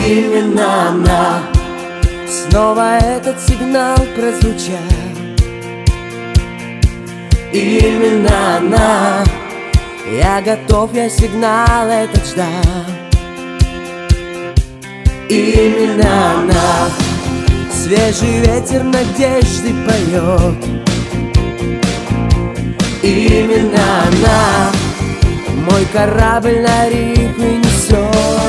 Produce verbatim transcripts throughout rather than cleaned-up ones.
Именно она. Снова этот сигнал прозвучал. Именно она. Я готов, я сигнал этот ждал. Именно она. Свежий ветер надежды поет. Именно она. Мой корабль на рифы несет.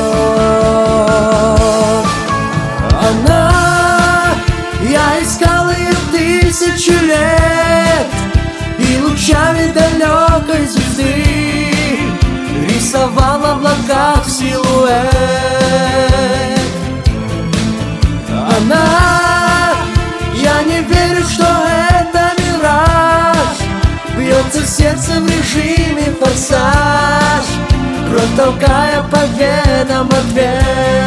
Она, я искал ее тысячу лет, и лучами далекой звезды рисовал в облаках силуэт. Она, я не верю, что это мираж, бьется сердце в режиме форсаж, кровь толкая по венам ответ.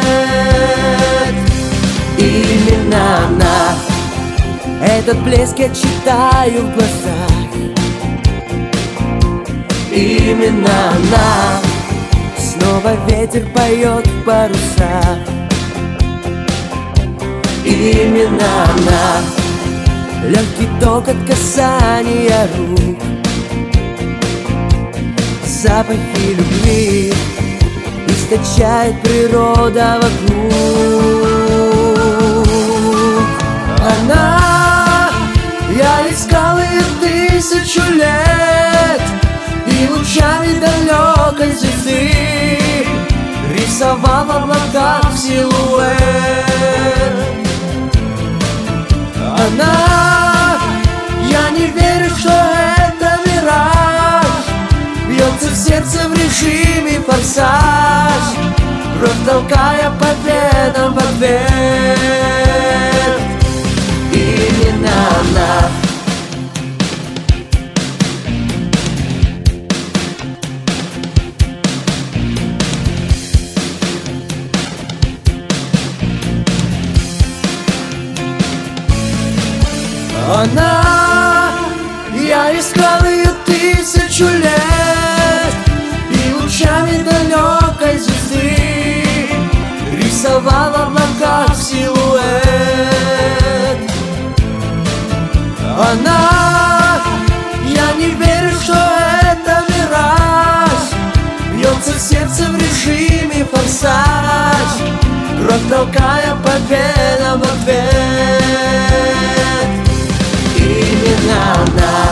Именно она. Этот блеск я читаю в глазах. Именно она. Снова ветер поет в парусах. Именно она. Легкий ток от касания рук, запахи любви источает природа вокруг. Она, я искал ее тысячу лет, и лучами далекой звезды рисовал в облаках силуэт. Она, я не верю, что это мираж, бьется в сердце в режиме форсаж, кровь толкая по венам в ответ. Именно она. Она, я искал ее тысячу лет, и лучами далекой звезды рисовал в облаках силуэт. Она, я не верю, что это мираж, бьется сердце в режиме форсаж, кровь толкая по венам в ответ. Именно она.